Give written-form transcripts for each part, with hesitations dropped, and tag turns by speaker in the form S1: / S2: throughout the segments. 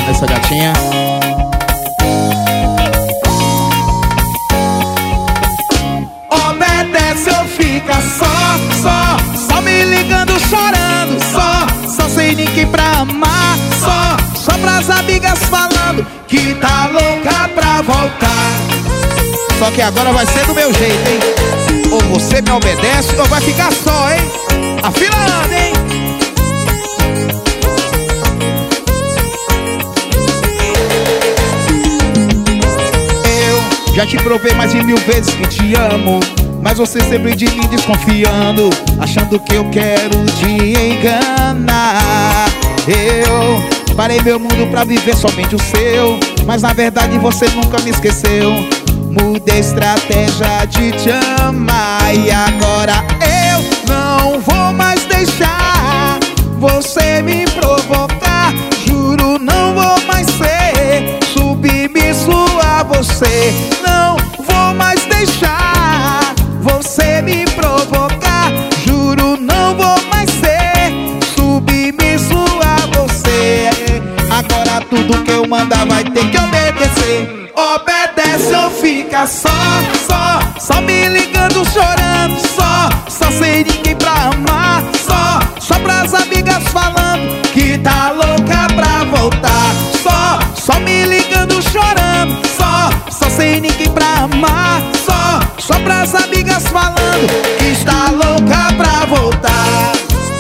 S1: essa gatinha.
S2: Obedece ou fica só me ligando, chorando, só sem ninguém pra amar, só pras amigas falando que tá louca pra voltar.
S1: Só que agora vai ser do meu jeito, hein? Ou você me obedece ou vai ficar só, hein? Afilando, hein? Eu já te provei mais de 1000 vezes que te amo, mas você sempre de mim desconfiando, achando que eu quero te enganar. Eu parei meu mundo pra viver somente o seu, mas na verdade você nunca me esqueceu. Mudei a estratégia de te amar e agora eu não vou mais deixar você me provocar. Juro, não vou mais ser submisso a você. Não vou mais deixar você me provocar. Juro, não vou mais ser submisso a você. Agora tudo que eu mandar vai ter que obedecer. Obedece ou fica só me ligando, chorando, só sem ninguém pra amar, só pras amigas falando que tá louca pra voltar. Só me ligando, chorando, só sem ninguém pra amar, só pras amigas falando que está louca pra voltar.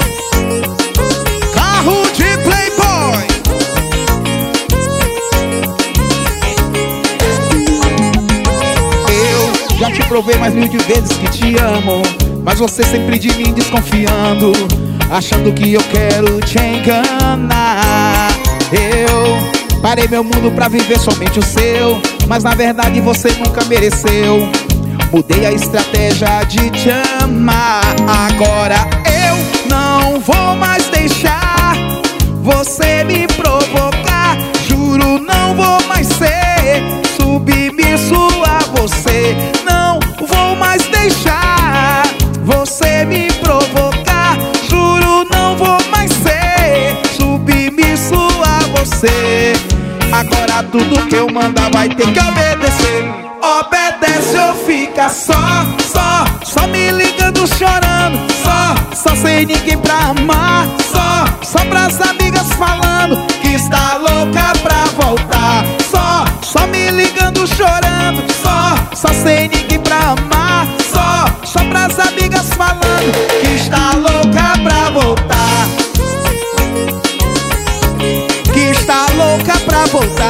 S1: Carro de Playboy. Já te provei mais 1000 vezes que te amo, mas você sempre de mim desconfiando, achando que eu quero te enganar. Eu parei meu mundo pra viver somente o seu, mas na verdade você nunca mereceu. Mudei a estratégia de te amar. Agora eu não vou mais deixar você me provocar. Juro, não vou mais ser submisso a você. Não vou mais deixar você me provocar. Juro, não vou mais ser submisso a você. Agora tudo que eu mandar vai ter que obedecer. Obedece ou fica só me ligando, chorando, só sem ninguém pra amar, só pras amigas falando que está louca pra voltar. Só me ligando, chorando, só sem ninguém pra amar, só pras amigas falando que está louca pra voltar. Que está louca pra voltar.